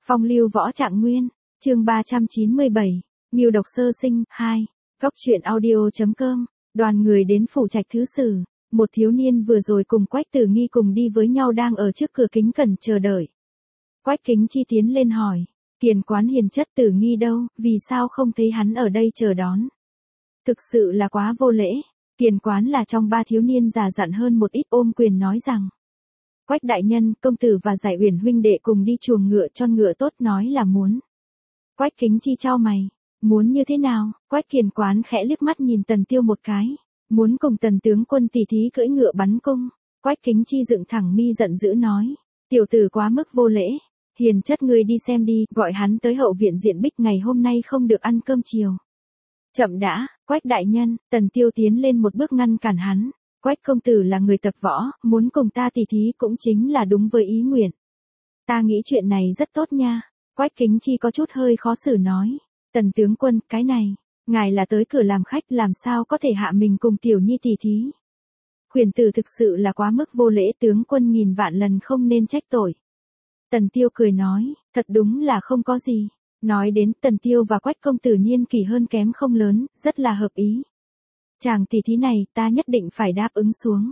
Phong lưu võ trạng nguyên, chương 397, Ngưu độc sơ sinh, 2, Góc truyện audio.com, đoàn người đến phủ trạch thứ sử, một thiếu niên vừa rồi cùng Quách Tử Nghi cùng đi với nhau đang ở trước cửa kính cẩn chờ đợi. Quách Kính Chi tiến lên hỏi, Kiền quán hiền chất Tử Nghi đâu, vì sao không thấy hắn ở đây chờ đón? Thực sự là quá vô lễ. Kiền quán là trong ba thiếu niên già dặn hơn một ít ôm quyền nói rằng, Quách đại nhân, công tử và Giải Uyển huynh đệ cùng đi chuồng ngựa cho ngựa tốt nói là muốn. Quách Kính Chi chau mày, muốn như thế nào? Quách Kiền quán khẽ liếc mắt nhìn Tần Tiêu một cái, muốn cùng Tần tướng quân tỉ thí cưỡi ngựa bắn cung. Quách Kính Chi dựng thẳng mi giận dữ nói, tiểu tử quá mức vô lễ, hiền chất ngươi đi xem đi, gọi hắn tới hậu viện diện Bích, ngày hôm nay không được ăn cơm chiều. Chậm đã, Quách đại nhân. Tần Tiêu tiến lên một bước ngăn cản hắn. Quách công tử là người tập võ, muốn cùng ta tỉ thí cũng chính là đúng với ý nguyện. Ta nghĩ chuyện này rất tốt nha. Quách Kính Chi có chút hơi khó xử nói. Tần tướng quân, cái này, ngài là tới cửa làm khách, làm sao có thể hạ mình cùng tiểu nhi tỉ thí. Khuyển tử thực sự là quá mức vô lễ, tướng quân nghìn vạn lần không nên trách tội. Tần Tiêu cười nói, thật đúng là không có gì. Nói đến Tần Tiêu và Quách công tử niên kỷ hơn kém không lớn, rất là hợp ý. Chàng tỉ thí này ta nhất định phải đáp ứng xuống.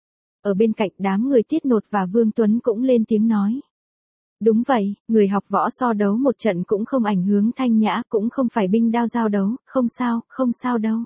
Ở bên cạnh đám người Tiết Nột và Vương Tuấn cũng lên tiếng nói. Đúng vậy, người học võ so đấu một trận cũng không ảnh hưởng thanh nhã, cũng không phải binh đao giao đấu, không sao đâu.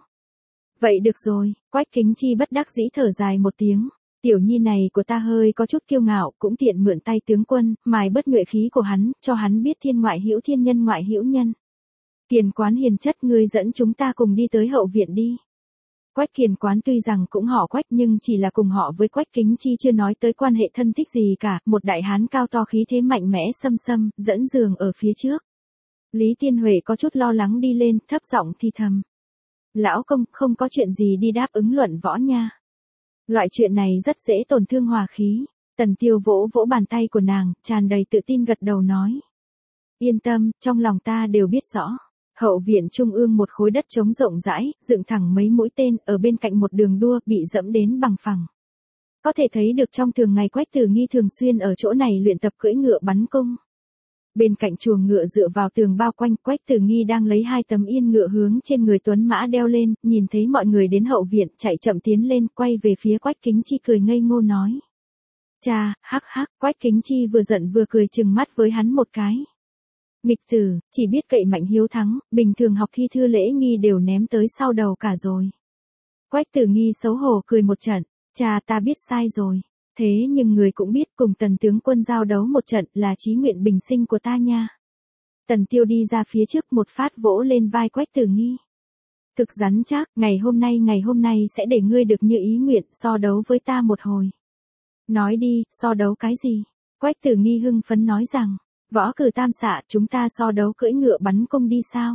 Vậy được rồi, Quách Kính Chi bất đắc dĩ thở dài một tiếng. Tiểu nhi này của ta hơi có chút kiêu ngạo, cũng tiện mượn tay tướng quân, mài bớt nhuệ khí của hắn, cho hắn biết thiên ngoại hữu thiên nhân ngoại hữu nhân. Kiền quán hiền chất, ngươi dẫn chúng ta cùng đi tới hậu viện đi. Quách Kiền quán tuy rằng cũng họ Quách nhưng chỉ là cùng họ với Quách Kính Chi, chưa nói tới quan hệ thân thích gì cả, một đại hán cao to khí thế mạnh mẽ xâm dẫn giường ở phía trước. Lý Tiên Huệ có chút lo lắng đi lên, thấp giọng thì thầm. Lão công, không có chuyện gì đi đáp ứng luận võ nha. Loại chuyện này rất dễ tổn thương hòa khí. Tần Tiêu vỗ vỗ bàn tay của nàng, tràn đầy tự tin gật đầu nói. Yên tâm, trong lòng ta đều biết rõ. Hậu viện trung ương một khối đất trống rộng rãi, dựng thẳng mấy mũi tên, ở bên cạnh một đường đua, bị dẫm đến bằng phẳng. Có thể thấy được trong thường ngày Quách Tử Nghi thường xuyên ở chỗ này luyện tập cưỡi ngựa bắn cung. Bên cạnh chuồng ngựa dựa vào tường bao quanh, Quách Tử Nghi đang lấy hai tấm yên ngựa hướng trên người tuấn mã đeo lên, nhìn thấy mọi người đến hậu viện, chạy chậm tiến lên, quay về phía Quách Kính Chi cười ngây ngô nói. Cha, hắc, Quách Kính Chi vừa giận vừa cười trừng mắt với hắn một cái. Nghịch tử, chỉ biết cậy mạnh hiếu thắng, bình thường học thi thư lễ nghi đều ném tới sau đầu cả rồi. Quách Tử Nghi xấu hổ cười một trận, cha ta biết sai rồi. Thế nhưng người cũng biết cùng Tần tướng quân giao đấu một trận là chí nguyện bình sinh của ta nha. Tần Tiêu đi ra phía trước một phát vỗ lên vai Quách Tử Nghi. Thực rắn chắc, ngày hôm nay sẽ để ngươi được như ý nguyện, so đấu với ta một hồi. Nói đi, so đấu cái gì? Quách Tử Nghi hưng phấn nói rằng, võ cử tam xạ, chúng ta so đấu cưỡi ngựa bắn cung đi sao?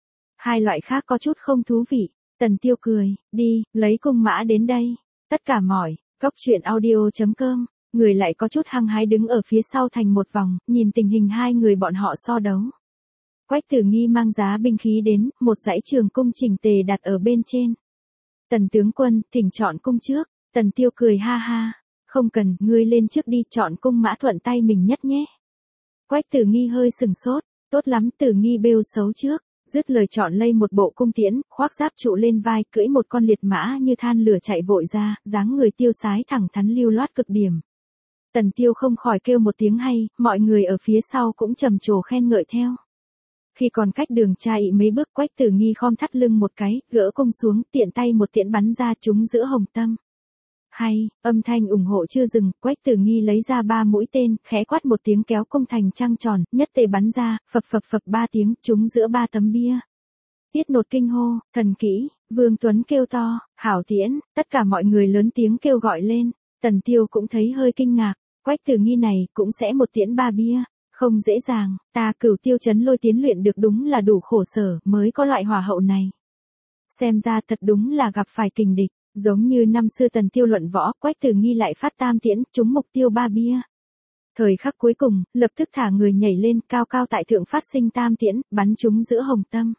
Hai loại khác có chút không thú vị. Tần Tiêu cười, đi, lấy cung mã đến đây. Tất cả mỏi. Góc truyện audio.com, người lại có chút hăng hái đứng ở phía sau thành một vòng, nhìn tình hình hai người bọn họ so đấu. Quách Tử Nghi mang giá binh khí đến, một dãy trường cung chỉnh tề đặt ở bên trên. Tần tướng quân, thỉnh chọn cung trước. Tần Tiêu cười ha ha, không cần, ngươi lên trước đi, chọn cung mã thuận tay mình nhất nhé. Quách Tử Nghi hơi sừng sốt, tốt lắm, Tử Nghi bêu xấu trước. Dứt lời chọn lây một bộ cung tiễn, khoác giáp trụ lên vai, cưỡi một con liệt mã như than lửa chạy vội ra, dáng người tiêu sái thẳng thắn lưu loát cực điểm. Tần Tiêu không khỏi kêu một tiếng hay, mọi người ở phía sau cũng trầm trồ khen ngợi theo. Khi còn cách đường cha ị mấy bước, Quách Tử Nghi khom thắt lưng một cái, gỡ cung xuống, tiện tay một tiễn bắn ra trúng giữa hồng tâm. Hay, âm thanh ủng hộ chưa dừng, Quách Tử Nghi lấy ra 3 mũi tên, khẽ quát một tiếng kéo cung thành trăng tròn, nhất tề bắn ra, phập 3 tiếng, trúng giữa 3 tấm bia. Tiết Nột kinh hô, thần kỹ, Vương Tuấn kêu to, hảo tiễn, tất cả mọi người lớn tiếng kêu gọi lên. Tần Tiêu cũng thấy hơi kinh ngạc, Quách Tử Nghi này cũng sẽ một tiễn 3 bia, không dễ dàng, ta Cửu Tiêu Chấn Lôi tiến luyện được đúng là đủ khổ sở, mới có loại hỏa hậu này. Xem ra thật đúng là gặp phải kình địch. Giống như năm xưa Tần Tiêu luận võ, Quách Tử Nghi lại phát tam tiễn, trúng mục tiêu 3 bia. Thời khắc cuối cùng, lập tức thả người nhảy lên, cao tại thượng phát sinh tam tiễn, bắn trúng giữa hồng tâm.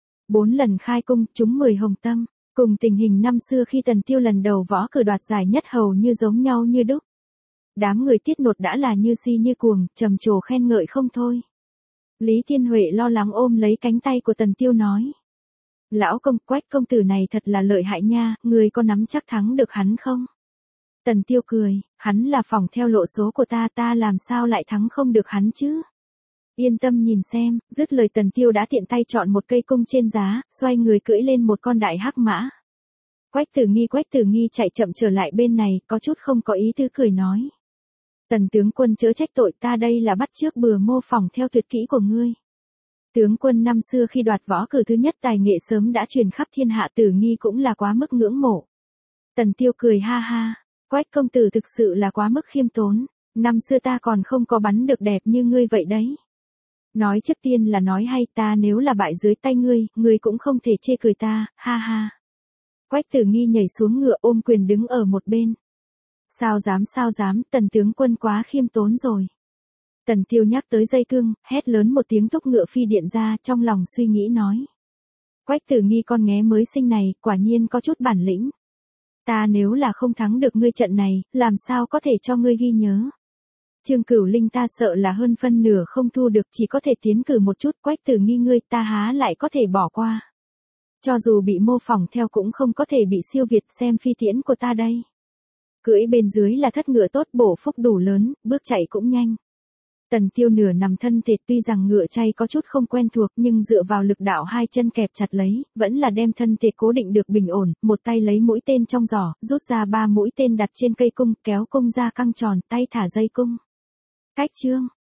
4 lần khai cung, trúng 10 hồng tâm, cùng tình hình năm xưa khi Tần Tiêu lần đầu võ cử đoạt giải nhất hầu như giống nhau như đúc. Đám người Tiết Nột đã là như si như cuồng, trầm trồ khen ngợi không thôi. Lý Thiên Huệ lo lắng ôm lấy cánh tay của Tần Tiêu nói. Lão công, Quách công tử này thật là lợi hại nha, người có nắm chắc thắng được hắn không? Tần Tiêu cười, hắn là phỏng theo lộ số của ta làm sao lại thắng không được hắn chứ? Yên tâm nhìn xem, dứt lời Tần Tiêu đã tiện tay chọn một cây cung trên giá, xoay người cưỡi lên một con đại hắc mã. Quách Tử Nghi chạy chậm trở lại bên này, có chút không có ý tứ cười nói. Tần tướng quân chớ trách tội, ta đây là bắt chước bừa mô phỏng theo tuyệt kỹ của ngươi. Tướng quân năm xưa khi đoạt võ cử thứ nhất tài nghệ sớm đã truyền khắp thiên hạ, Tử Nghi cũng là quá mức ngưỡng mộ. Tần Tiêu cười ha ha, Quách công tử thực sự là quá mức khiêm tốn, năm xưa ta còn không có bắn được đẹp như ngươi vậy đấy. Nói trước tiên là nói hay, ta nếu là bại dưới tay ngươi cũng không thể chê cười ta, ha ha. Quách Tử Nghi nhảy xuống ngựa ôm quyền đứng ở một bên. Sao dám, Tần tướng quân quá khiêm tốn rồi. Tần Tiêu nhắc tới dây cương, hét lớn một tiếng thúc ngựa phi điện ra, trong lòng suy nghĩ nói. Quách Tử Nghi con nghé mới sinh này, quả nhiên có chút bản lĩnh. Ta nếu là không thắng được ngươi trận này, làm sao có thể cho ngươi ghi nhớ. Trương Cửu Linh ta sợ là hơn phân nửa không thu được, chỉ có thể tiến cử một chút. Quách Tử Nghi ngươi ta há lại có thể bỏ qua. Cho dù bị mô phỏng theo cũng không có thể bị siêu việt, xem phi tiễn của ta đây. Cưỡi bên dưới là thất ngựa tốt, bổ phúc đủ lớn, bước chạy cũng nhanh. Tần Tiêu nửa nằm thân thể, tuy rằng ngựa chay có chút không quen thuộc nhưng dựa vào lực đạo hai chân kẹp chặt lấy, vẫn là đem thân thể cố định được bình ổn, một tay lấy mũi tên trong giỏ, rút ra 3 mũi tên đặt trên cây cung, kéo cung ra căng tròn, tay thả dây cung. Cách chương,